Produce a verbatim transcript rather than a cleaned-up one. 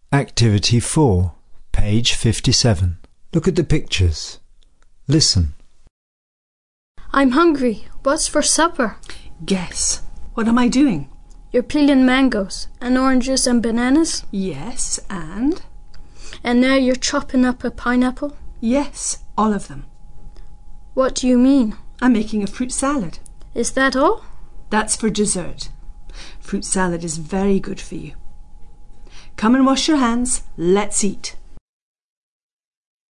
Activity four, page fifty-seven. Look at the pictures. Listen. I'm hungry. What's for supper? Guess. What am I doing? You're peeling mangoes and oranges and bananas? Yes, and? And now you're chopping up a pineapple? Yes, all of them. What do you mean? I'm making a fruit salad. Is that all? That's for dessert. Fruit salad is very good for you. Come and wash your hands. Let's eat.